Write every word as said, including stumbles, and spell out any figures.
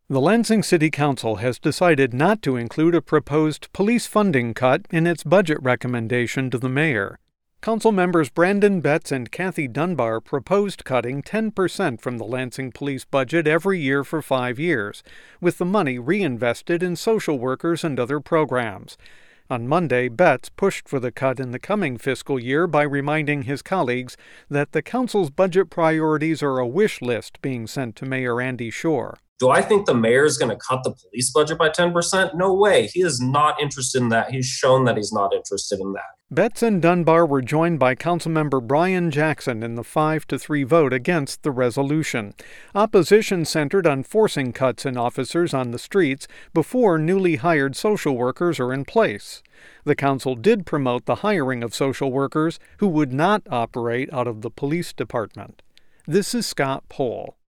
The Lansing City Council has decided not to include a proposed police funding cut in its budget recommendation to the mayor. Council members Brandon Betts and Kathy Dunbar proposed cutting ten percent from the Lansing police budget every year for five years, with the money reinvested in social workers and other programs. On Monday, Betts pushed for the cut in the coming fiscal year by reminding his colleagues that the council's budget priorities are a wish list being sent to Mayor Andy Shore. Do I think the mayor is going to cut the police budget by ten percent? No way. He is not interested in that. He's shown that he's not interested in that. Betts and Dunbar were joined by Councilmember Brian Jackson in the five to three vote against the resolution. Opposition centered on forcing cuts in officers on the streets before newly hired social workers are in place. The council did promote the hiring of social workers who would not operate out of the police department. This is Scott Pohl.